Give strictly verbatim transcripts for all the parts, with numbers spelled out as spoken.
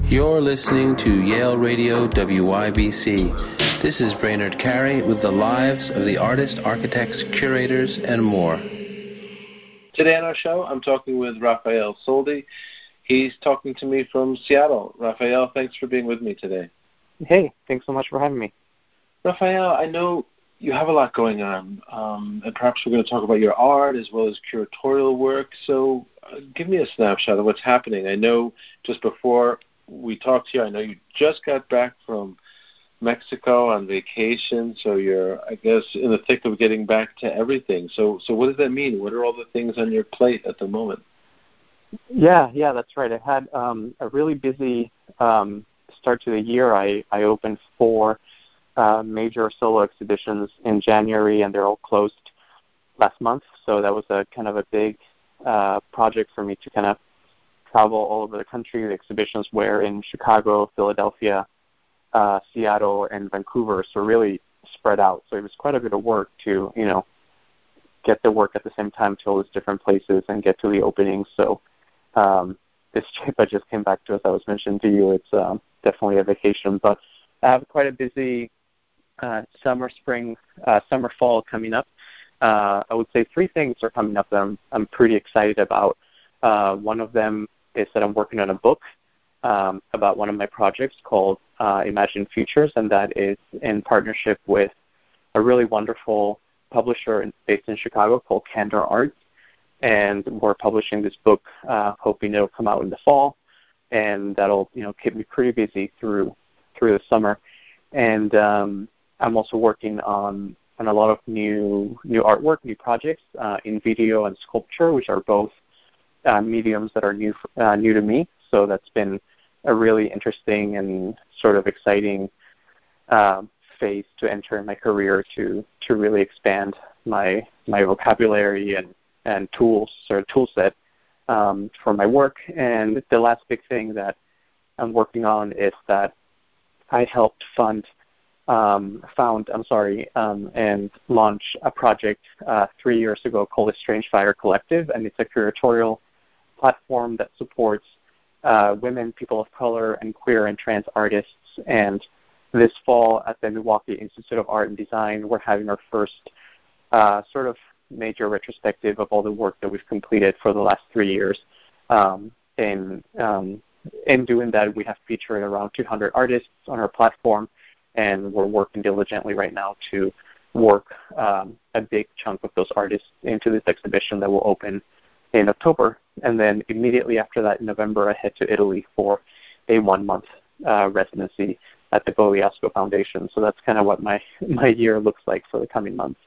You're listening to Yale Radio W Y B C. This is Brainerd Carey with the lives of the artists, architects, curators, and more. Today on our show, I'm talking with Raphael Soldi. He's talking to me from Seattle. Raphael, thanks for being with me today. Hey, thanks so much for having me. Raphael, I know you have a lot going on, um, and perhaps we're going to talk about your art as well as curatorial work. So uh, give me a snapshot of what's happening. I know just before we talked to you, I know you just got back from Mexico on vacation, so you're, I guess, in the thick of getting back to everything. So so what does that mean? What are all the things on your plate at the moment? Yeah, yeah, that's right. I had um, a really busy um, start to the year. I, I opened four uh, major solo exhibitions in January, and they're all closed last month. So that was a kind of a big uh, project for me to kind of travel all over the country. The exhibitions were in Chicago, Philadelphia, uh, Seattle, and Vancouver, so really spread out. So it was quite a bit of work to, you know, get the work at the same time to all these different places and get to the openings. So um, this trip I just came back to, as I was mentioning to you, it's um, definitely a vacation. But I have quite a busy uh, summer, spring, uh, summer, fall coming up. Uh, I would say three things are coming up that I'm, I'm pretty excited about. Uh, one of them is that I'm working on a book um, about one of my projects called uh, Imagine Futures, and that is in partnership with a really wonderful publisher in, based in Chicago called Candor Arts. And we're publishing this book, uh, hoping it'll come out in the fall, and that'll, you know, keep me pretty busy through through the summer. And um, I'm also working on on a lot of new new artwork, new projects uh, in video and sculpture, which are both uh, mediums that are new uh, new to me. So that's been a really interesting and sort of exciting um, phase to enter in my career to to really expand my my vocabulary and and tools or tool set um, for my work. And the last big thing that I'm working on is that I helped fund, um, found, I'm sorry, um, and launch a project uh, three years ago called the Strange Fire Collective, and it's a curatorial platform that supports uh, women, people of color, and queer and trans artists. And this fall at the Milwaukee Institute of Art and Design, we're having our first uh, sort of major retrospective of all the work that we've completed for the last three years. Um, and um, in doing that, we have featured around two hundred artists on our platform, and we're working diligently right now to work um, a big chunk of those artists into this exhibition that will open in October. And then immediately after that, in November, I head to Italy for a one-month uh, residency at the Bogliasco Foundation. So that's kind of what my, my year looks like for the coming months.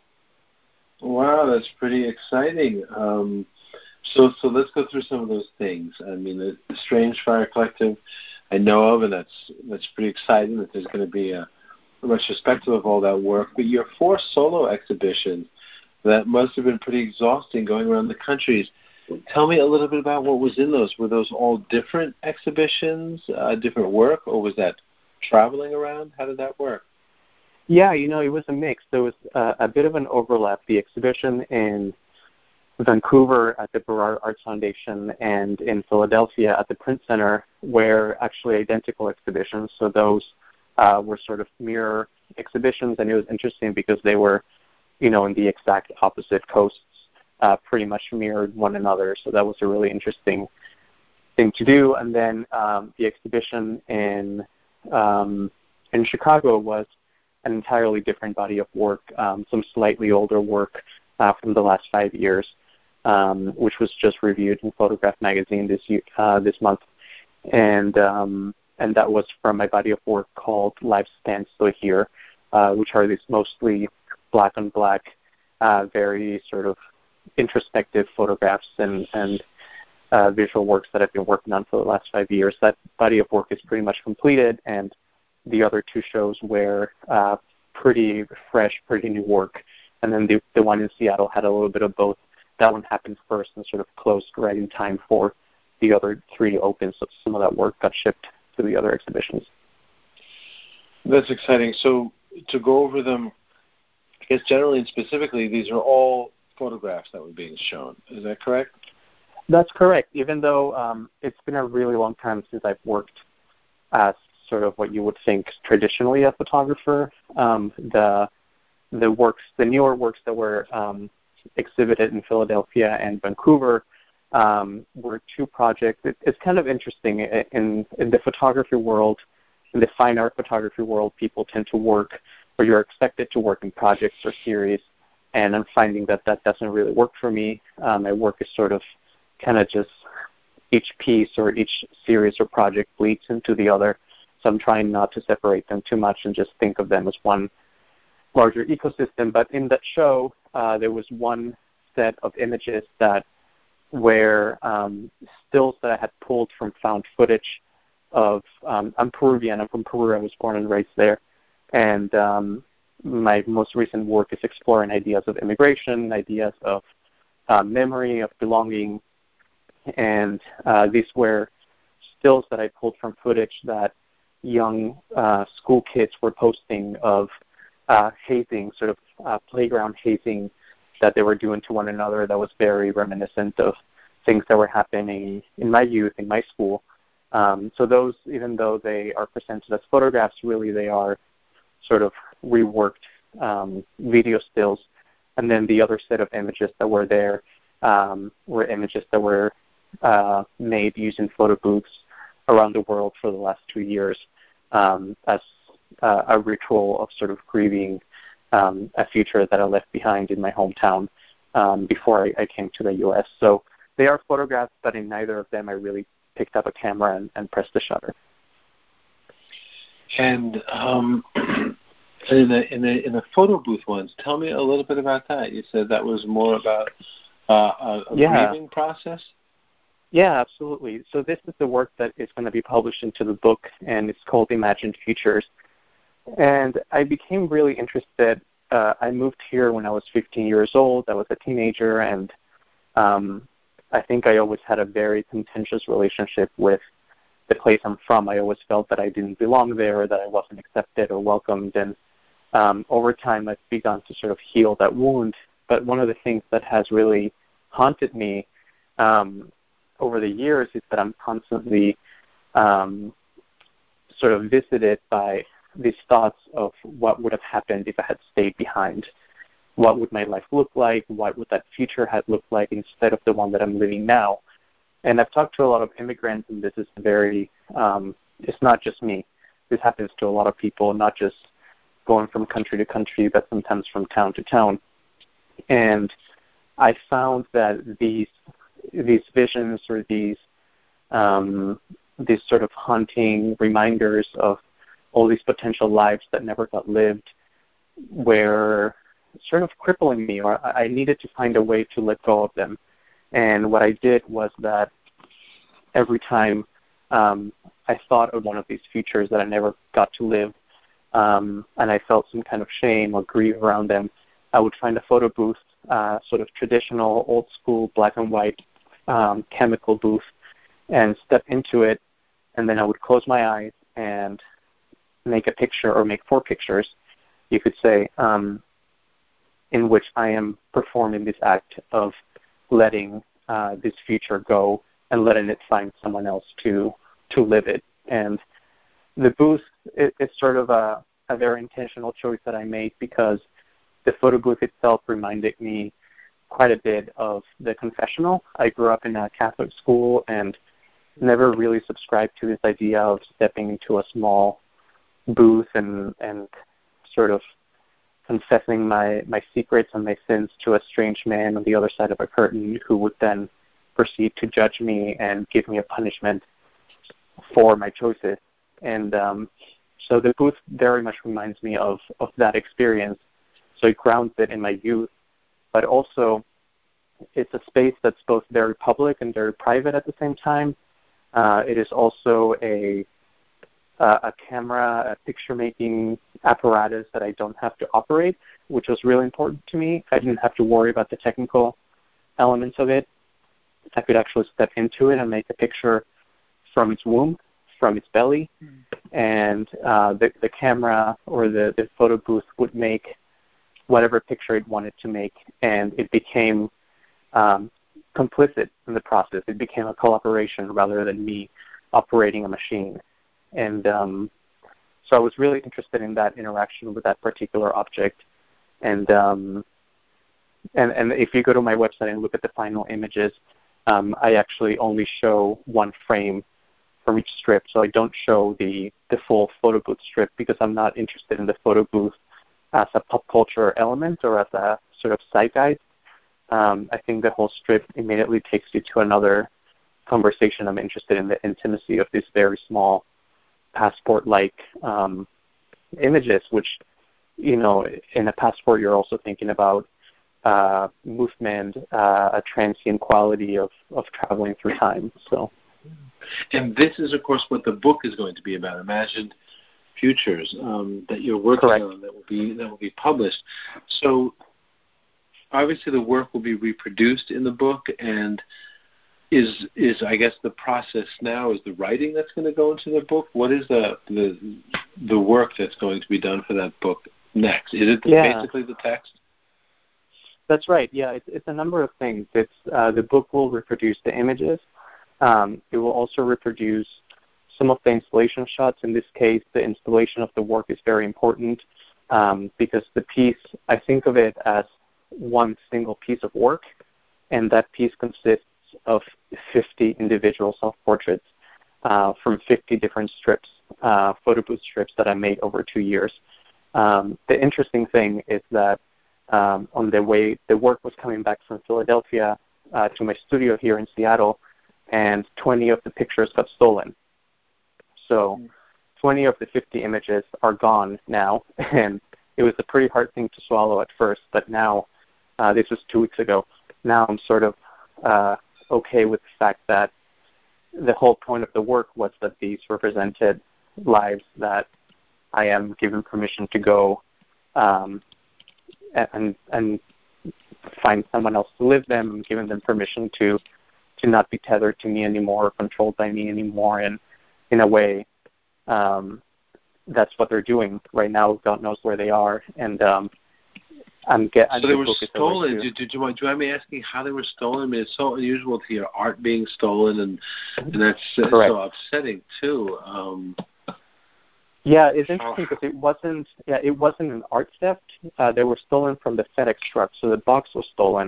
Wow, that's pretty exciting. Um, so so let's go through some of those things. I mean, the, the Strange Fire Collective I know of, and that's that's pretty exciting that there's going to be a, a retrospective of all that work. But your four solo exhibitions, that must have been pretty exhausting going around the countries. Tell me a little bit about what was in those. Were those all different exhibitions, uh, different work, or was that traveling around? How did that work? Yeah, you know, it was a mix. There was uh, a bit of an overlap. The exhibition in Vancouver at the Burrard Arts Foundation and in Philadelphia at the Print Center were actually identical exhibitions. So those uh, were sort of mirror exhibitions, and it was interesting because they were, you know, in the exact opposite coasts, uh, pretty much mirrored one another. So that was a really interesting thing to do. And then um, the exhibition in um, in Chicago was an entirely different body of work, um, some slightly older work uh, from the last five years, um, which was just reviewed in Photograph magazine this year, uh, this month, and um, and that was from my body of work called Life Stands Still Here, uh, which are these mostly black on black, uh, very sort of introspective photographs and and uh, visual works that I've been working on for the last five years. That body of work is pretty much completed, and the other two shows were uh, pretty fresh, pretty new work. And then the, the one in Seattle had a little bit of both. That one happened first and sort of closed right in time for the other three to open, so some of that work got shipped to the other exhibitions. That's exciting. So to go over them, I guess generally and specifically, these are all photographs that were being shown. Is that correct? That's correct. Even though um, it's been a really long time since I've worked as sort of what you would think traditionally a photographer. Um, the the works, the newer works that were um, exhibited in Philadelphia and Vancouver um, were two projects. It, it's kind of interesting in in the photography world, in the fine art photography world. People tend to work, or you're expected to work in projects or series, and I'm finding that that doesn't really work for me. Um, my work is sort of kind of just each piece or each series or project bleeds into the other. So I'm trying not to separate them too much and just think of them as one larger ecosystem. But in that show, uh, there was one set of images that were um, stills that I had pulled from found footage of, um, I'm Peruvian, I'm from Peru, I was born and raised there. And um, my most recent work is exploring ideas of immigration, ideas of uh, memory, of belonging. And uh, these were stills that I pulled from footage that young uh, school kids were posting of uh, hazing, sort of uh, playground hazing that they were doing to one another that was very reminiscent of things that were happening in my youth, in my school. Um, so those, even though they are presented as photographs, really they are sort of reworked um, video stills. And then the other set of images that were there um, were images that were uh, made using photo booths around the world for the last two years um, as uh, a ritual of sort of grieving um, a future that I left behind in my hometown um, before I, I came to the U S. So they are photographs, but in neither of them I really picked up a camera and, and pressed the shutter. And um, in the in the in the photo booth ones, tell me a little bit about that. You said that was more about uh, a, a yeah. grieving process. Yeah, absolutely. So this is the work that is going to be published into the book, and it's called Imagined Futures. And I became really interested. Uh, I moved here when I was fifteen years old. I was a teenager, and um, I think I always had a very contentious relationship with the place I'm from. I always felt that I didn't belong there, that I wasn't accepted or welcomed. And um, over time, I've begun to sort of heal that wound. But one of the things that has really haunted me um, over the years is that I'm constantly um, sort of visited by these thoughts of what would have happened if I had stayed behind. What would my life look like? What would that future have looked like instead of the one that I'm living now? And I've talked to a lot of immigrants, and this is very, um, it's not just me. This happens to a lot of people, not just going from country to country, but sometimes from town to town. And I found that these these visions or these um, these sort of haunting reminders of all these potential lives that never got lived were sort of crippling me, or I needed to find a way to let go of them. And what I did was that every time um, I thought of one of these futures that I never got to live, um, and I felt some kind of shame or grief around them, I would find a photo booth, uh, sort of traditional, old school, black and white um, chemical booth, and step into it, and then I would close my eyes and make a picture or make four pictures, you could say, um, in which I am performing this act of letting uh, this future go and letting it find someone else to to live it. And the booth is it, sort of a, a very intentional choice that I made because the photo booth itself reminded me quite a bit of the confessional. I grew up in a Catholic school and never really subscribed to this idea of stepping into a small booth and, and sort of confessing my, my secrets and my sins to a strange man on the other side of a curtain who would then proceed to judge me and give me a punishment for my choices. And um, so the booth very much reminds me of, of that experience. So it grounds it in my youth, but also it's a space that's both very public and very private at the same time. Uh, it is also a uh, a camera, a picture-making apparatus that I don't have to operate, which was really important to me. I didn't have to worry about the technical elements of it. I could actually step into it and make a picture from its womb, from its belly, mm. and uh, the, the camera or the, the photo booth would make whatever picture it wanted to make, and it became um, complicit in the process. It became a collaboration rather than me operating a machine. And um, so I was really interested in that interaction with that particular object. And um, and and if you go to my website and look at the final images, um, I actually only show one frame from each strip, so I don't show the, the full photo booth strip because I'm not interested in the photo booth as a pop culture element or as a sort of side guide. Um, I think the whole strip immediately takes you to another conversation. I'm interested in the intimacy of these very small passport-like um, images, which, you know, in a passport you're also thinking about uh, movement, uh, a transient quality of, of traveling through time. So, and this is, of course, what the book is going to be about. Imagined futures um, that you're working Correct. on that will be that will be published. So, obviously, the work will be reproduced in the book, and is is I guess the process now is the writing that's going to go into the book. What is the the the work that's going to be done for that book next? Is it yeah. basically the text? That's right. Yeah, it's, it's a number of things. It's uh, the book will reproduce the images. Um, it will also reproduce some of the installation shots. In this case, the installation of the work is very important um, because the piece, I think of it as one single piece of work, and that piece consists of fifty individual self-portraits uh, from fifty different strips, uh, photo booth strips that I made over two years. Um, the interesting thing is that Um, on the way, the work was coming back from Philadelphia uh, to my studio here in Seattle, and twenty of the pictures got stolen. So twenty of the fifty images are gone now, and it was a pretty hard thing to swallow at first, but now, uh, this was two weeks ago, now I'm sort of uh, okay with the fact that the whole point of the work was that these represented lives that I am given permission to go um, and and find someone else to live them, and giving them permission to to not be tethered to me anymore or controlled by me anymore. And in a way, um, that's what they're doing right now. God knows where they are. And um, I'm getting. So they were stolen. Did, did you, do you mind me asking how they were stolen? I mean, it's so unusual to hear art being stolen, and and that's uh, so upsetting too. Um, Yeah, it's interesting because it wasn't. Yeah, it wasn't an art theft. Uh, they were stolen from the FedEx truck. So the box was stolen,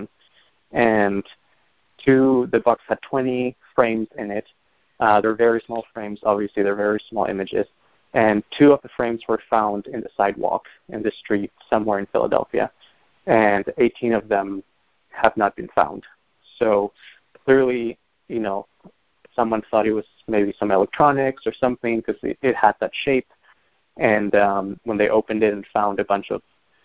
and two. The box had twenty frames in it. Uh, they're very small frames. Obviously, they're very small images. And two of the frames were found in the sidewalk in the street somewhere in Philadelphia, and eighteen of them have not been found. So clearly, you know, someone thought it was maybe some electronics or something because it, it had that shape. And um, when they opened it and found a bunch of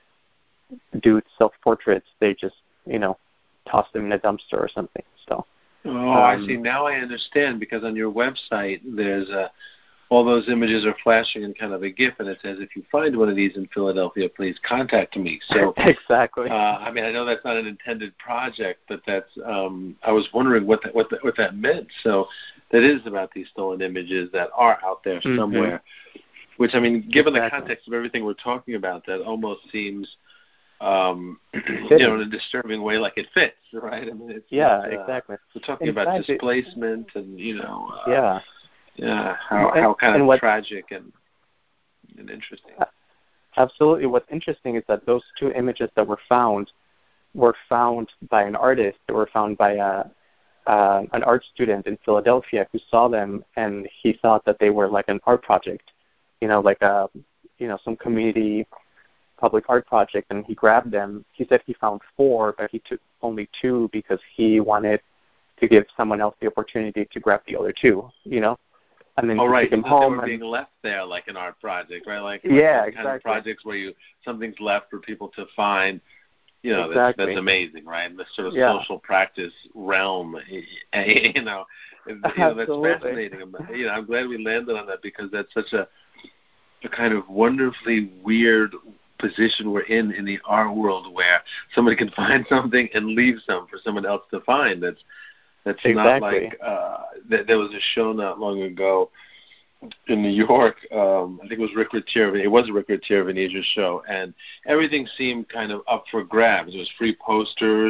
dude self-portraits, they just, you know, tossed them in a dumpster or something. So. Oh, um, I see. Now I understand, because on your website there's a, all those images are flashing in kind of a GIF, and it says, if you find one of these in Philadelphia, please contact me. So exactly. Uh, I mean, I know that's not an intended project, but that's. Um, I was wondering what that, what that, what that meant. So that is about these stolen images that are out there mm-hmm. somewhere. Which, I mean, given exactly. the context of everything we're talking about, that almost seems, um, you know, in a disturbing way, like it fits, right? I mean, it's, yeah, it's, uh, exactly. We're talking in about fact, displacement it, and, you know, uh, yeah, yeah, how and, how kind of what, tragic and and interesting. Absolutely. What's interesting is that those two images that were found were found by an artist. They were found by a uh, an art student in Philadelphia who saw them, and he thought that they were like an art project. You know, like a, you know, some community public art project, and he grabbed them. He said he found four, but he took only two because he wanted to give someone else the opportunity to grab the other two, you know? And then oh, he right. took them so home. They were and, being left there like an art project, right? Like, yeah, like exactly. kind of projects where you something's left for people to find. You know, exactly. that's, that's amazing, right? The sort of yeah. social practice realm, you know, you know that's fascinating. You know, I'm glad we landed on that, because that's such a, a kind of wonderfully weird position we're in in the art world, where somebody can find something and leave some for someone else to find. That's that's exactly. not like uh, th- there was a show not long ago in New York. Um, I think it was Rick Retier. It was Rick Retier Venetia's show, and everything seemed kind of up for grabs. It was free posters,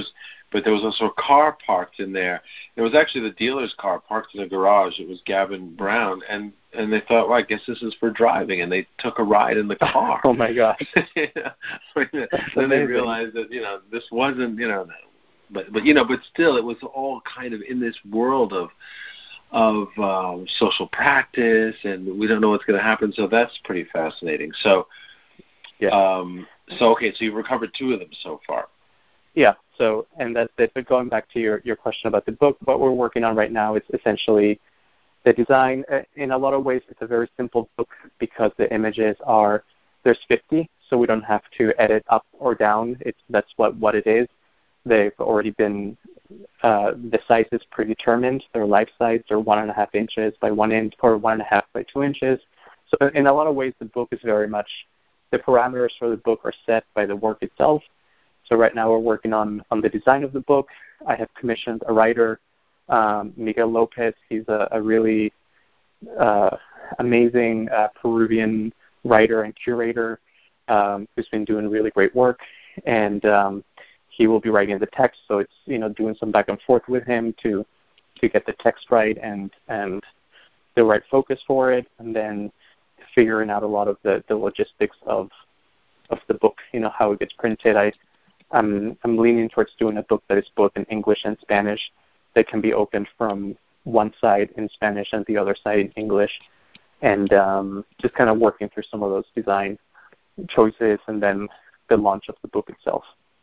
but there was also a car parked in there. It was actually the dealer's car parked in a garage. It was Gavin Brown, and and they thought, well, I guess this is for driving, and they took a ride in the car. Oh my gosh! Then amazing. they realized that you know this wasn't you know, but but you know, but still, it was all kind of in this world of of um, social practice, and we don't know what's going to happen. So that's pretty fascinating. So, yeah. Um, so okay, so you've recovered two of them so far. Yeah. So, and that's it. But going back to your, your question about the book, what we're working on right now is essentially the design. In a lot of ways, it's a very simple book because the images are, there's fifty, so we don't have to edit up or down. It's that's what, what it is. They've already been, uh, the size is predetermined. Their life size are one and a half inches by one inch or one and a half by two inches. So in a lot of ways, the book is very much, the parameters for the book are set by the work itself. So right now we're working on, on the design of the book. I have commissioned a writer, um, Miguel Lopez. He's a, a really uh, amazing uh, Peruvian writer and curator um, who's been doing really great work. And um, he will be writing the text. So it's, you know, doing some back and forth with him to to get the text right and, and the right focus for it. And then figuring out a lot of the, the logistics of of the book, you know, how it gets printed. I, I'm, I'm leaning towards doing a book that is both in English and Spanish that can be opened from one side in Spanish and the other side in English, and um, just kind of working through some of those design choices and then the launch of the book itself.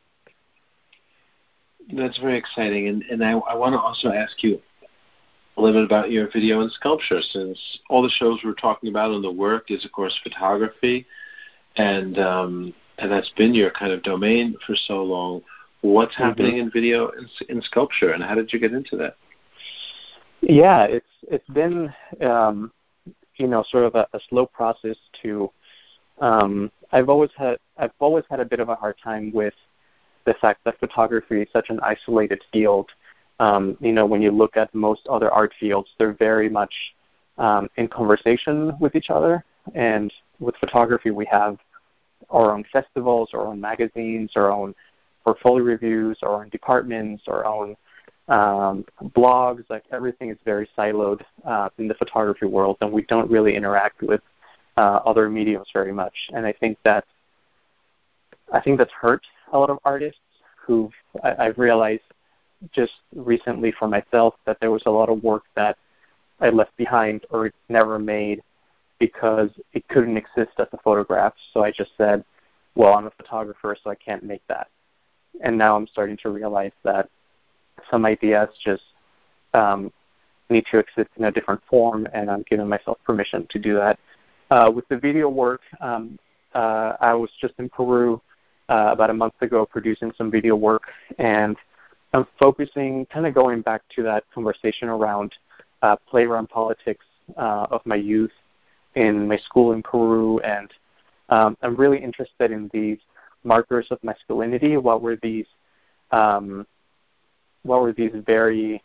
That's very exciting, and, and I, I want to also ask you a little bit about your video and sculpture, since all the shows we're talking about and the work is, of course, photography, and um, and that's been your kind of domain for so long. What's mm-hmm. happening in video and in sculpture, and how did you get into that? Yeah, it's it's been um, you know sort of a, a slow process to. Um, I've always had I've always had a bit of a hard time with the fact that photography is such an isolated field. Um, you know, when you look at most other art fields, they're very much um, in conversation with each other. And with photography, we have our own festivals, our own magazines, our own portfolio reviews, our own departments, our own um, blogs. Like everything is very siloed uh, in the photography world, and we don't really interact with uh, other mediums very much. And I think that I think that's hurt a lot of artists who I've realized just recently for myself that there was a lot of work that I left behind or never made because it couldn't exist as a photograph. So I just said, well, I'm a photographer, so I can't make that. And now I'm starting to realize that some ideas just um, need to exist in a different form, and I'm giving myself permission to do that. Uh, with the video work, um, uh, I was just in Peru uh, about a month ago producing some video work, and I'm focusing, kind of going back to that conversation around uh, playground politics uh, of my youth in my school in Peru, and um, I'm really interested in these markers of masculinity. What were these? Um, what were these very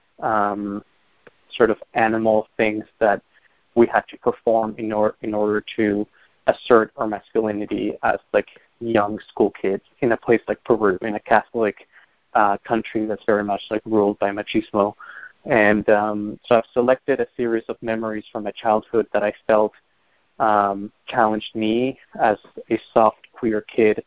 um, sort of animal things that we had to perform in order in order to assert our masculinity as like young school kids in a place like Peru, in a Catholic uh, country that's very much like ruled by machismo. And um, so I've selected a series of memories from my childhood that I felt um, challenged me as a soft queer kid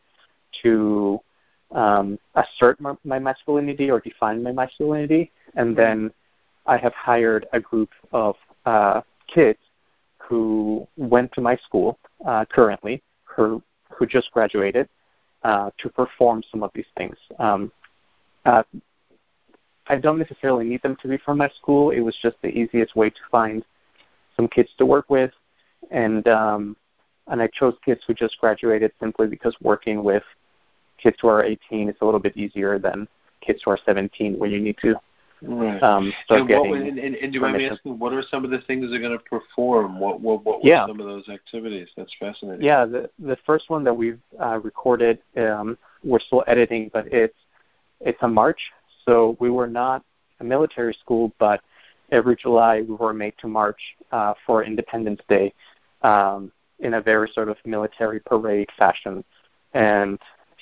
to um, assert my, my masculinity or define my masculinity. And then I have hired a group of uh, kids who went to my school uh, currently, who, who just graduated, uh, to perform some of these things. Um, uh, I don't necessarily need them to be from my school. It was just the easiest way to find some kids to work with. And um, and I chose kids who just graduated simply because working with kids who are eighteen is a little bit easier than kids who are seventeen, where you need to right. um, start and getting what, and, and, and do you mind me asking, what are some of the things they're going to perform? What what, what were yeah. some of those activities? That's fascinating. Yeah, the the first one that we've uh, recorded, um, we're still editing, but it's it's a march. So we were not a military school, but every July we were made to march uh, for Independence Day um, in a very sort of military parade fashion. And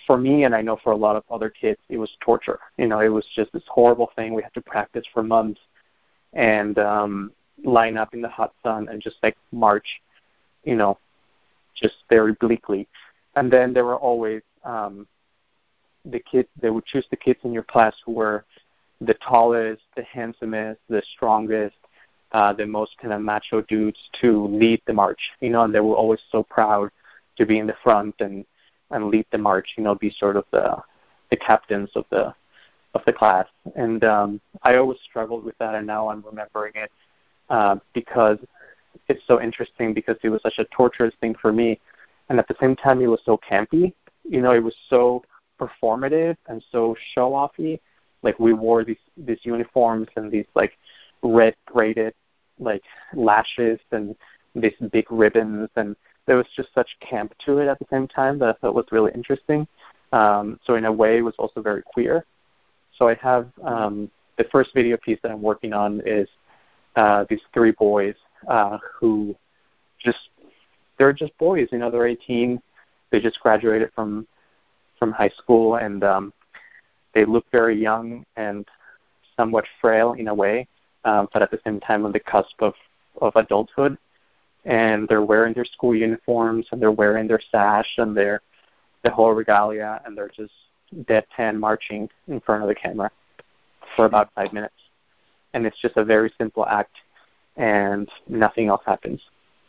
for me, and I know for a lot of other kids, it was torture. You know, it was just this horrible thing. We had to practice for months and um, line up in the hot sun and just like march, you know, just very bleakly. And then there were always um, the kids, they would choose the kids in your class who were the tallest, the handsomest, the strongest, uh, the most kind of macho dudes to lead the march, you know, and they were always so proud to be in the front and, and lead the march, you know, be sort of the the captains of the of the class. And um, I always struggled with that, and now I'm remembering it uh, because it's so interesting because it was such a torturous thing for me. And at the same time, it was so campy. You know, it was so performative and so show-offy. Like, we wore these, these uniforms and these, like, red braided, like, lashes and these big ribbons. And there was just such camp to it at the same time that I thought was really interesting. Um, so in a way, it was also very queer. So I have um, the first video piece that I'm working on is uh, these three boys uh, who just, they're just boys, you know, they're eighteen. They just graduated from from high school, and um, they look very young and somewhat frail in a way, um, but at the same time on the cusp of, of adulthood. And they're wearing their school uniforms, and they're wearing their sash and their the whole regalia, and they're just deadpan marching in front of the camera for about five minutes. And it's just a very simple act, and nothing else happens.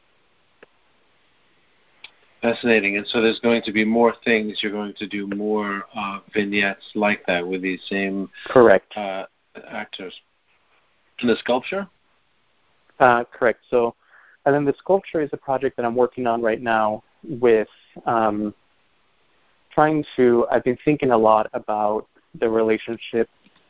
Fascinating. And so there's going to be more things. You're going to do more uh, vignettes like that with these same correct uh, actors. And the sculpture? Uh, correct. So, and then the sculpture is a project that I'm working on right now with um, trying to, I've been thinking a lot about the relationship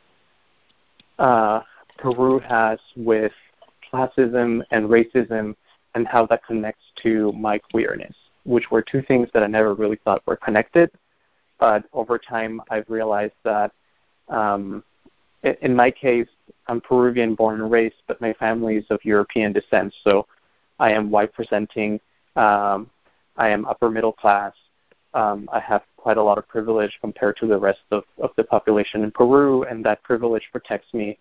uh, Peru has with classism and racism and how that connects to my queerness, which were two things that I never really thought were connected. But over time, I've realized that um, in my case, I'm Peruvian born and raised, but my family is of European descent. So I am white presenting. Um, I am upper middle class. Um, I have quite a lot of privilege compared to the rest of, of the population in Peru, and that privilege protects me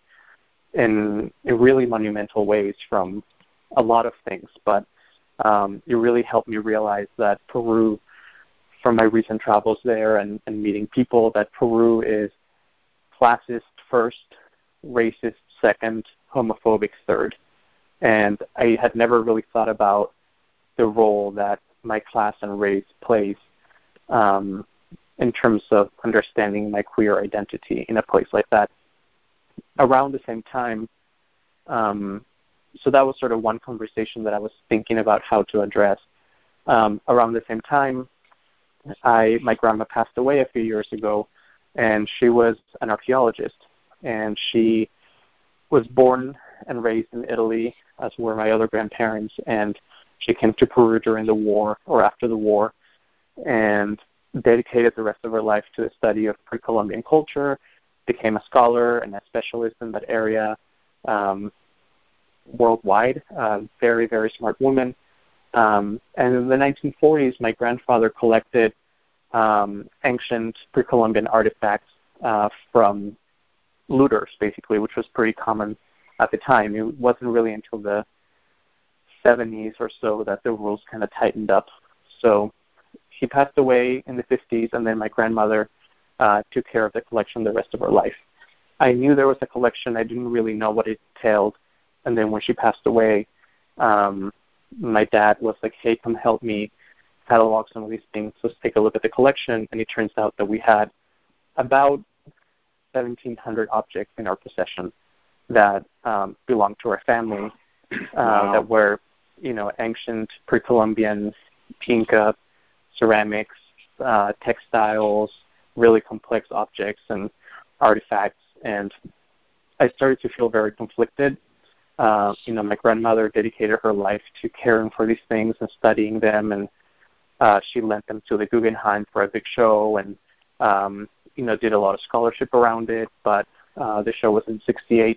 in, in really monumental ways from a lot of things. But um, it really helped me realize that Peru, from my recent travels there and, and meeting people, that Peru is classist first, racist second, homophobic third. And I had never really thought about the role that my class and race plays um, in terms of understanding my queer identity in a place like that. Around the same time, um, so that was sort of one conversation that I was thinking about how to address. Um, around the same time, I my grandma passed away a few years ago, and she was an archaeologist, and she was born and raised in Italy, as were my other grandparents, and she came to Peru during the war or after the war and dedicated the rest of her life to the study of pre-Columbian culture, became a scholar and a specialist in that area um, worldwide, uh, very, very smart woman. Um, and in the nineteen forties, my grandfather collected um, ancient pre-Columbian artifacts uh, from looters, basically, which was pretty common at the time. It wasn't really until the seventies or so that the rules kind of tightened up. So he passed away in the fifties, and then my grandmother uh, took care of the collection the rest of her life. I knew there was a collection. I didn't really know what it entailed. And then when she passed away, um, my dad was like, hey, come help me catalog some of these things. Let's take a look at the collection. And it turns out that we had about seventeen hundred objects in our possession that um, belonged to our family, uh, wow. that were, you know, ancient pre-Columbian Inca ceramics, uh, textiles, really complex objects and artifacts. And I started to feel very conflicted. Uh, you know, my grandmother dedicated her life to caring for these things and studying them, and uh, she lent them to the Guggenheim for a big show, and um, you know, did a lot of scholarship around it. But uh, the show was in sixty-eight.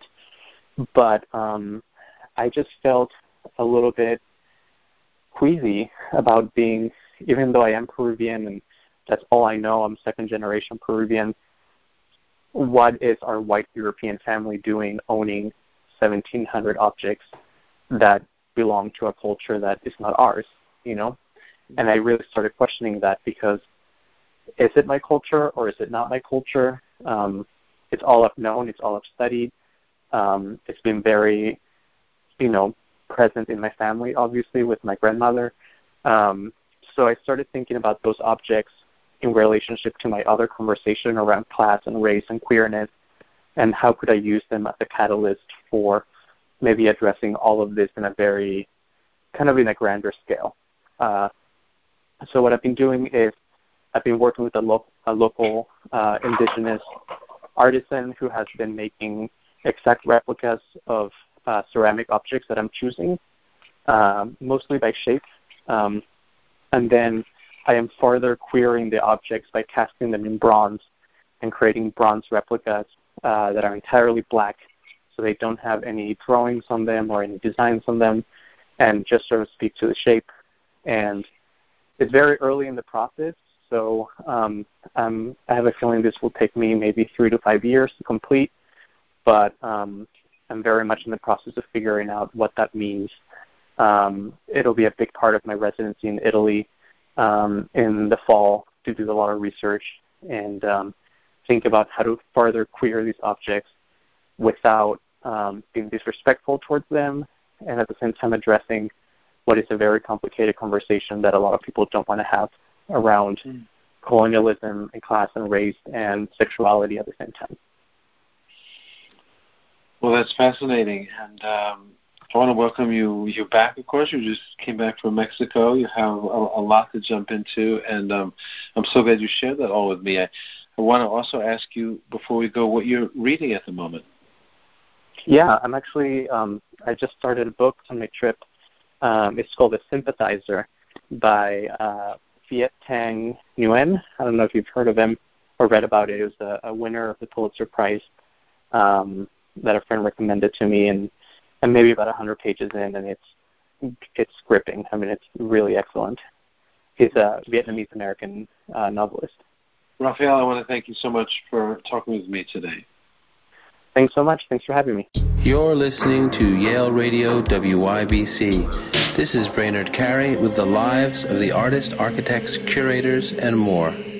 But um, I just felt a little bit queasy about being, even though I am Peruvian and that's all I know. I'm second generation Peruvian. What is our white European family doing owning seventeen hundred objects that belong to a culture that is not ours, you know? And I really started questioning that, because is it my culture or is it not my culture? Um, it's all I've known. It's all I've studied. Um, it's been very, you know, present in my family, obviously, with my grandmother. Um, so I started thinking about those objects in relationship to my other conversation around class and race and queerness, and how could I use them as a catalyst for maybe addressing all of this in a very, kind of in a grander scale. Uh, so what I've been doing is I've been working with a, lo- a local uh, indigenous artisan who has been making exact replicas of uh, ceramic objects that I'm choosing, um, mostly by shape. Um, and then I am further querying the objects by casting them in bronze and creating bronze replicas uh, that are entirely black, so they don't have any drawings on them or any designs on them, and just sort of speak to the shape. And it's very early in the process, so um, um, I have a feeling this will take me maybe three to five years to complete, but um, I'm very much in the process of figuring out what that means. Um, it'll be a big part of my residency in Italy um, in the fall, to do a lot of research and um, think about how to further queer these objects without um, being disrespectful towards them, and at the same time addressing what is a very complicated conversation that a lot of people don't want to have around mm. colonialism and class and race and sexuality at the same time. Well, that's fascinating, and um, I want to welcome you you back. Of course, you just came back from Mexico. You have a, a lot to jump into, and um, I'm so glad you shared that all with me. I, I want to also ask you, before we go, what you're reading at the moment. Yeah, I'm actually, um, I just started a book on my trip. Um, it's called The Sympathizer by uh, Viet Thanh Nguyen. I don't know if you've heard of him or read about it. It was a, a winner of the Pulitzer Prize um, that a friend recommended to me, and I'm maybe about one hundred pages in, and it's it's gripping. I mean, it's really excellent. He's a Vietnamese-American uh, novelist. Raphael, I want to thank you so much for talking with me today. Thanks so much. Thanks for having me. You're listening to Yale Radio W Y B C. This is Brainerd Carey with the lives of the artists, architects, curators, and more.